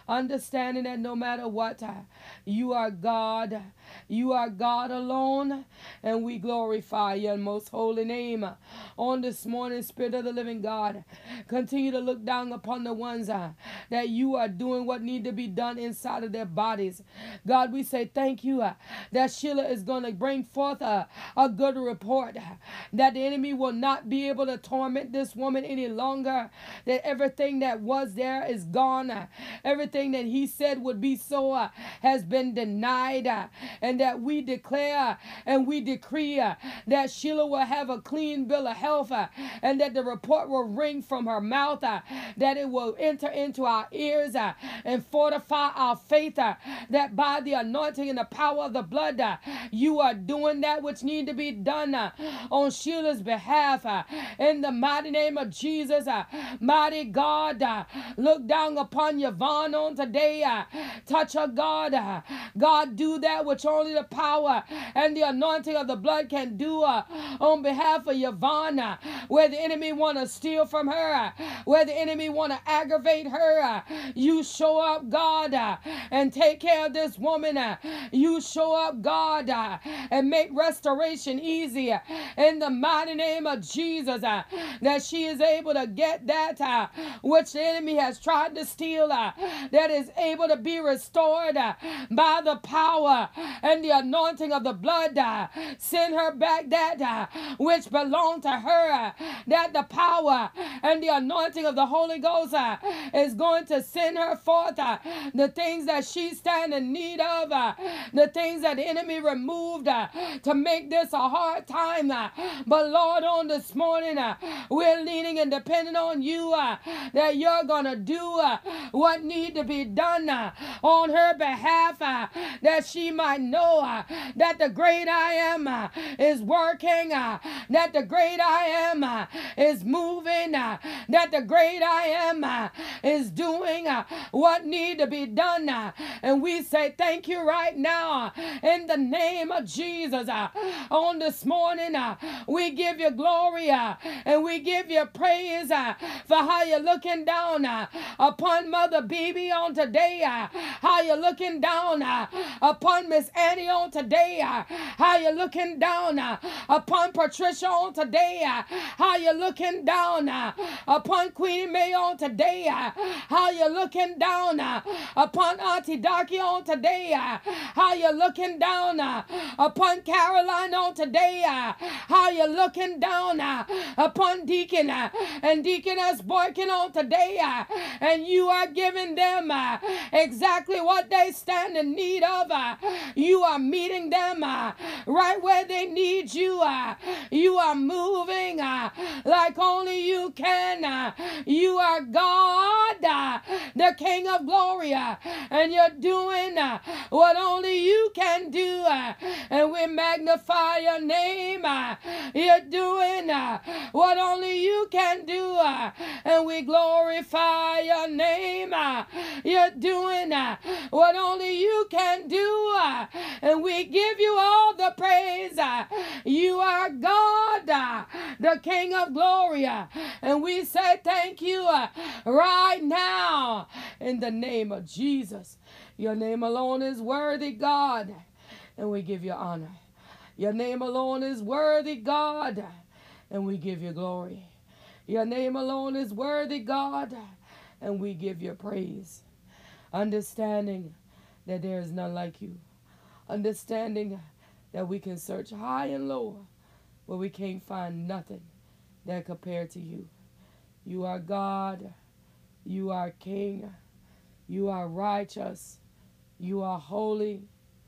[SPEAKER 1] understanding that no matter what, uh, you are God. You are God alone, and we glorify your most holy name. On this morning, Spirit of the living God, continue to look down upon the ones uh, that you are doing what need to be done inside of their bodies. God, we say thank you uh, that Sheila is going to bring forth a, a good report, uh, that the enemy will not be able to torment this woman any longer, that everything that was there is gone, uh, everything that he said would be so uh, has been denied, uh, and that we declare and we decree uh, that Sheila will have a clean bill of health, uh, and that the report will ring from her mouth, uh, that it will enter into our ears uh, and fortify our faith, uh, that by the anointing and the power of the blood, uh, you are doing that which need to be done uh, on Sheila's behalf. Uh, in the mighty name of Jesus, uh, mighty God, uh, look down upon Yvonne on today. Uh, touch her, God. Uh, God, do that which only the power and the anointing of the blood can do uh, on behalf of Yvonne, uh, where the enemy want to steal from her, uh, where the enemy want to aggravate her. Uh, you show up, God, uh, and take care of this woman. Uh, you show up, God, uh, and make restoration easy uh, in the mighty name of Jesus, uh, that she is able to get that uh, which the enemy has tried to steal, uh, that is able to be restored uh, by the power and the anointing of the blood. Uh, send her back that uh, which belonged to her, uh, that the power and the anointing of the Holy Ghost uh, is going to send her forth uh, the things that she stands in need of, uh, the things that the enemy removed uh, to make this a hard time. Uh, but Lord, on this morning, uh, we're leaning and depending on you uh, that you're going to do uh, what need to be done uh, on her behalf, uh, that she might know uh, that the great I am uh, is working, uh, that the great I am uh, is moving, uh, that the great I am uh, is doing uh, what need to be done. Uh, and we say thank you right now uh, in the name of Jesus. Uh, on this morning, uh, we give you glory uh, and we give you praise uh, for how you're looking down uh, upon Mother Beebe on today, uh, how you're looking down uh, upon Miss Annie on today, uh, how you're looking down uh, upon Patricia on today, uh, how you're looking down uh, upon Queen May on today, uh, how you're looking down uh, upon Auntie Darky on today, uh, how you're looking down uh, upon Caroline on today, uh, how you're looking down uh, upon Deacon uh, and Deaconess Boykin on today, uh, and you are giving them uh, exactly what they stand in need of. Uh, you are meeting them uh, right where they need you. Uh, you are moving uh, like only you can. Uh, you are God, uh, the King of glory, uh, and you're doing uh, what only you can do. Uh, and we magnify your name. Uh, you're doing uh, what only you can do. Uh, and we glorify your name. Uh, you're doing uh, what only you can do. Uh, and we give you all the praise. Uh, you are God, uh, the King of glory. Uh, and we say thank you uh, right now in the name of Jesus. Your name alone is worthy, God, and we give you honor. Your name alone is worthy, God, and we give you glory. Your name alone is worthy, God, and we give you praise. Understanding that there is none like you. Understanding that we can search high and low, but we can't find nothing that compared to you. You are God. You are King. You are righteous. You are holy.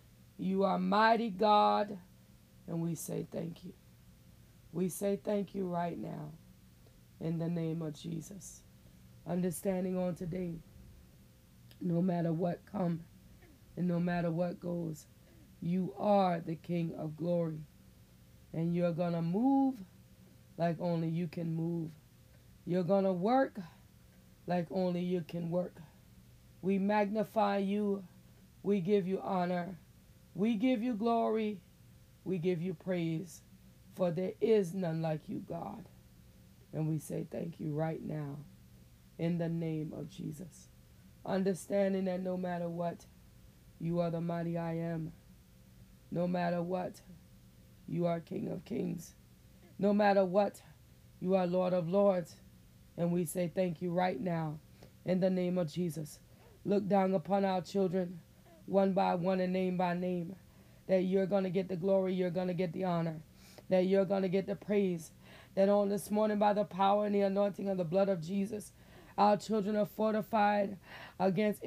[SPEAKER 1] You are mighty God. And we say thank you. We say thank you right now in the name of Jesus. Understanding on today, no matter what comes and no matter what goes, you are the King of glory. And you're going to move like only you can move. You're going to work like only you can work. We magnify you. We give you honor. We give you glory. We give you praise. For there is none like you, God. And we say thank you right now in the name of Jesus. understanding that no matter what, you are the mighty I am. No matter what, you are King of Kings. No matter what, you are Lord of Lords. And we say thank you right now in the name of Jesus. Look down upon our children one by one and name by name, that you're going to get the glory, you're going to get the honor, that you're going to get the praise, that on this morning by the power and the anointing of the blood of Jesus, our children are fortified against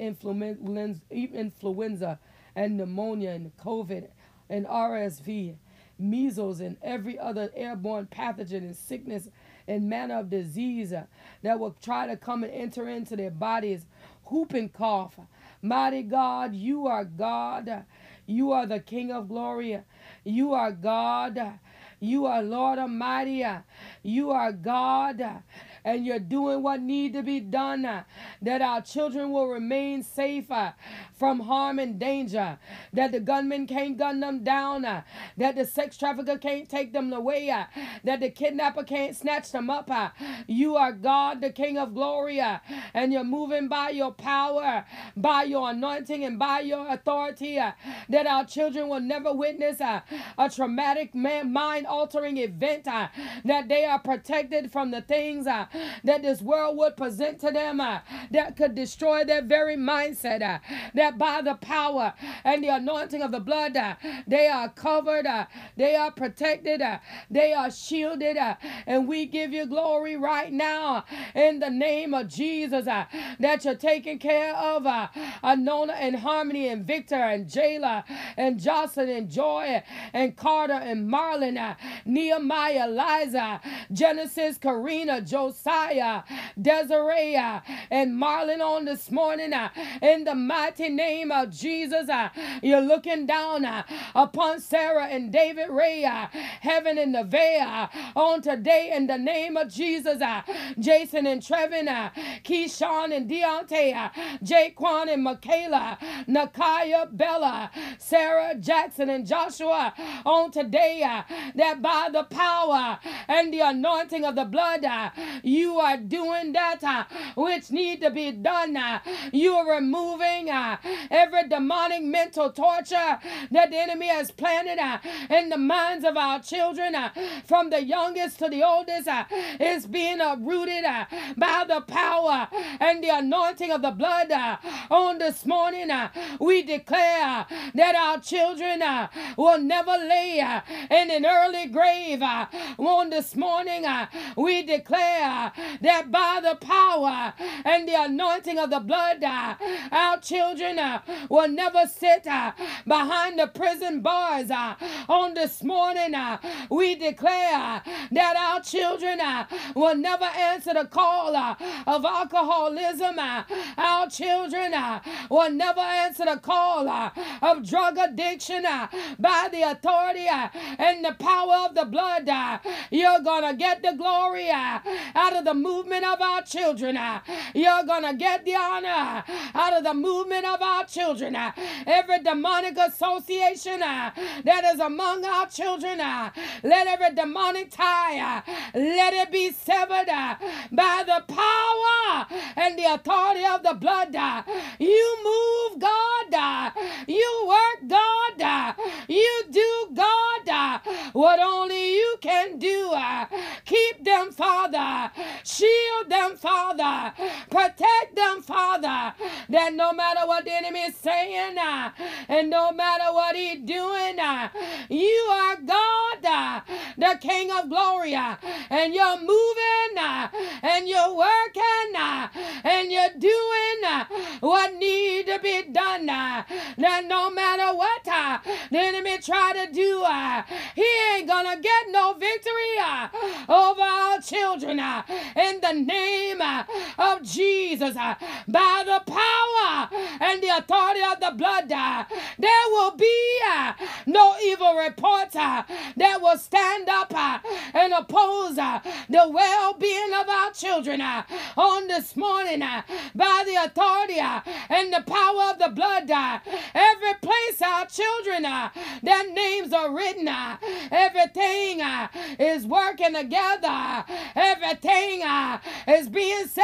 [SPEAKER 1] influenza and pneumonia and COVID and R S V, measles and every other airborne pathogen and sickness and manner of disease uh, that will try to come and enter into their bodies, whoop and cough. Mighty God, you are God. You are the King of glory. You are God. You are Lord Almighty. You are God. And you're doing what needs to be done, uh, that our children will remain safe uh, from harm and danger, that the gunman can't gun them down, uh, that the sex trafficker can't take them away, uh, that the kidnapper can't snatch them up. Uh. You are God, the King of glory, uh, and you're moving by your power, by your anointing, and by your authority, uh, that our children will never witness uh, a traumatic, mind-altering event, uh, that they are protected from the things uh, that this world would present to them uh, that could destroy their very mindset, uh, that by the power and the anointing of the blood, uh, they are covered, uh, they are protected, uh, they are shielded, uh, and we give you glory right now in the name of Jesus, uh, that you're taking care of uh, Anona and Harmony and Victor and Jayla and Jocelyn and Joy and Carter and Marlon, uh, Nehemiah, Liza, Genesis, Karina, Josiah, Desiree, uh, and Marlon on this morning, uh, in the mighty name of Jesus. Uh, you're looking down uh, upon Sarah and David Ray, uh, Heaven and Nevaeh, uh, on today in the name of Jesus. Uh, Jason and Trevin, uh, Keyshawn and Deontay, uh, Jaquan and Michaela, Nakaya, Bella, Sarah, Jackson and Joshua, on today, uh, that by the power and the anointing of the blood, uh, you are doing that uh, which need to be done. Uh, you are removing uh, every demonic mental torture that the enemy has planted uh, in the minds of our children, uh, from the youngest to the oldest, uh, is being uprooted uh, by the power and the anointing of the blood. Uh, on this morning, uh, we declare that our children uh, will never lay uh, in an early grave. Uh, on this morning, uh, we declare that by the power and the anointing of the blood, uh, our children uh, will never sit uh, behind the prison bars. Uh, on this morning, uh, we declare that our children uh, will never answer the call uh, of alcoholism. Uh, our children uh, will never answer the call uh, of drug addiction. Uh, by the authority uh, and the power of the blood, uh, you're gonna get the glory uh, out of the movement of our children. Uh, you're gonna get the honor out of the movement of our children. Uh, every demonic association uh, that is among our children, uh, let every demonic tie, uh, let it be severed uh, by the power and the authority of the blood. Uh, you move, God. Uh, you work, God. Uh, you do, God, uh, what only you can do. Uh, keep them, Father. Shield them, Father. Protect them, Father. That no matter what the enemy is saying, uh, and no matter what he's doing, uh, you are God, uh, the King of glory, uh, and you're moving, uh, and you're working, uh, and you're doing uh, what needs to be done. Uh, that no matter what uh, the enemy try to do, uh, he ain't gonna get no victory uh, over our children. Uh, in the name uh, of Jesus, uh, by the power and the authority of the blood, uh, there will be uh, no evil reports uh, that will stand up uh, and oppose uh, the well-being of our children. Uh, on this morning, uh, by the authority uh, and the power of the blood, uh, every place our children, uh, their names are written, uh, everything uh, is working together, everything uh, is being set right.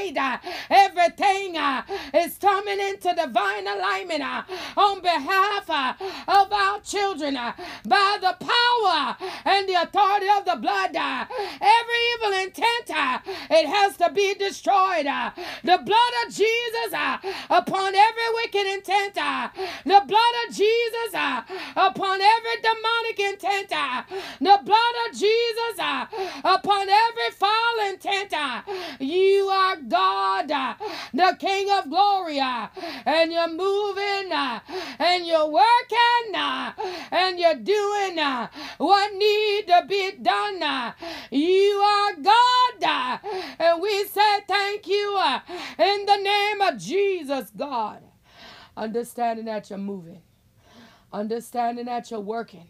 [SPEAKER 1] tonight, uh, everything uh, is coming into divine alignment uh, on behalf uh, of our children uh, by the power and the authority of the blood. Uh, every evil intent, uh, it has to be destroyed. Uh, the blood of Jesus uh, upon every wicked intent. Uh, the blood of Jesus uh, upon every demonic intent. Uh, the blood of Jesus uh, upon every foul intent. Uh, you are God, uh, the King of glory, uh, and you're moving uh, and you're working uh, and you're doing uh, what need to be done. Uh, you are God, uh, and we say thank you uh, in the name of Jesus, God. Understanding that you're moving, understanding that you're working,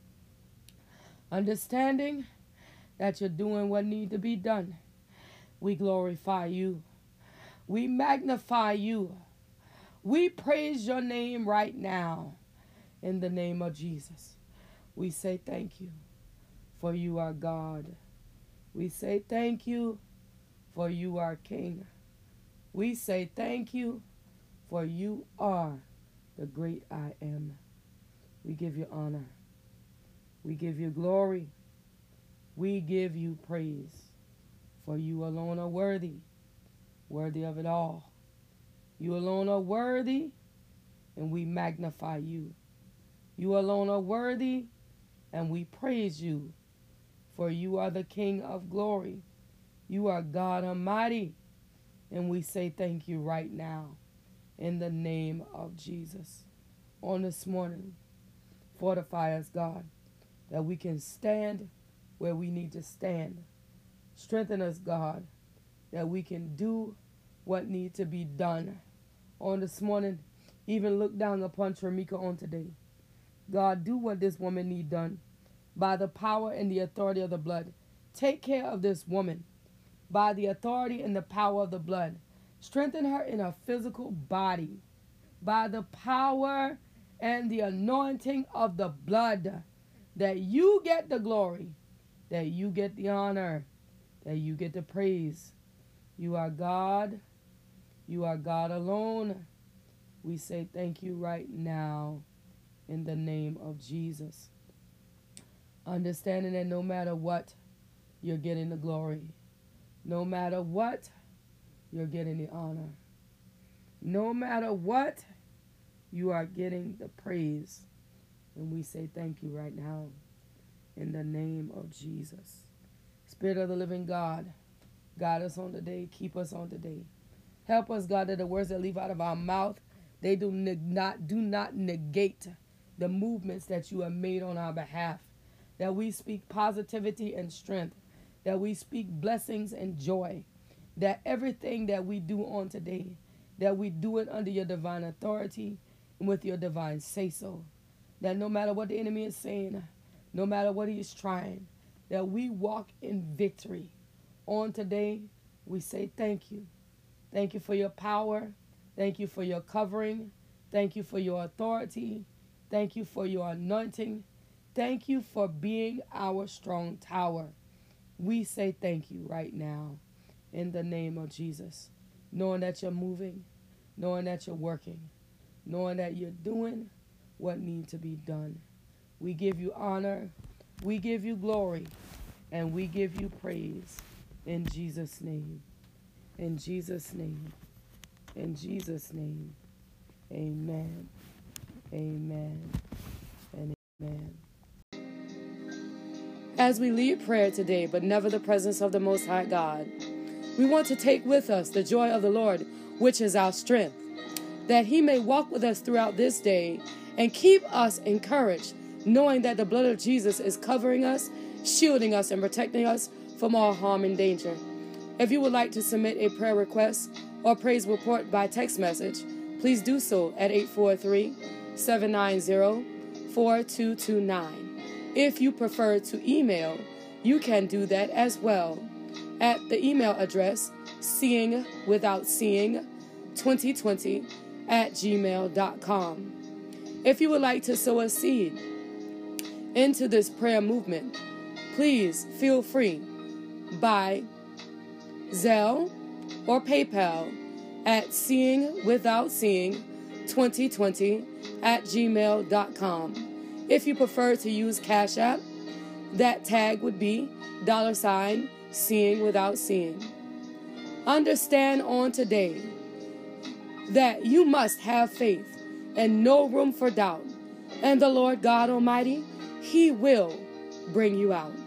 [SPEAKER 1] understanding that you're doing what need to be done. We glorify you. We magnify you. We praise your name right now in the name of Jesus. We say thank you, for you are God. We say thank you, for you are King. We say thank you, for you are the great I am. We give you honor. We give you glory. We give you praise, for you alone are worthy, worthy of it all. You alone are worthy, and we magnify you. You alone are worthy, and we praise you, for you are the King of glory. You are God Almighty, and we say thank you right now in the name of Jesus. On this morning, fortify us, God, that we can stand where we need to stand. Strengthen us, God, that we can do what needs to be done. On this morning, even look down upon Tramika on today. God, do what this woman need done by the power and the authority of the blood. Take care of this woman by the authority and the power of the blood. Strengthen her in her physical body by the power and the anointing of the blood, that you get the glory, that you get the honor, that you get the praise. You are God. You are God alone. We say thank you right now in the name of Jesus. Understanding that no matter what, you're getting the glory. No matter what, you're getting the honor. No matter what, you are getting the praise. And we say thank you right now in the name of Jesus. Spirit of the living God, guide us on today. Keep us on today. Help us, God, that the words that leave out of our mouth, they do not, do not negate the movements that you have made on our behalf. That we speak positivity and strength. That we speak blessings and joy. That everything that we do on today, that we do it under your divine authority and with your divine say-so. That no matter what the enemy is saying, no matter what he is trying, that we walk in victory. On today, we say thank you. Thank you for your power. Thank you for your covering. Thank you for your authority. Thank you for your anointing. Thank you for being our strong tower. We say thank you right now in the name of Jesus. Knowing that you're moving, knowing that you're working, knowing that you're doing what needs to be done. We give you honor, we give you glory, and we give you praise in Jesus' name. In Jesus' name. In Jesus' name. Amen. Amen. And amen. As we lead prayer today, but never the presence of the Most High God, we want to take with us the joy of the Lord, which is our strength, that he may walk with us throughout this day and keep us encouraged, knowing that the blood of Jesus is covering us, shielding us, and protecting us from all harm and danger. If you would like to submit a prayer request or praise report by text message, please do so at eight four three, seven nine zero, four two two nine. If you prefer to email, you can do that as well at the email address seeing without seeing twenty twenty at gmail dot com. If you would like to sow a seed into this prayer movement, please feel free by Zelle, or PayPal at seeing without seeing twenty twenty at gmail dot com. If you prefer to use Cash App, that tag would be dollar sign seeing without seeing. Understand on today that you must have faith and no room for doubt. And the Lord God Almighty, He will bring you out.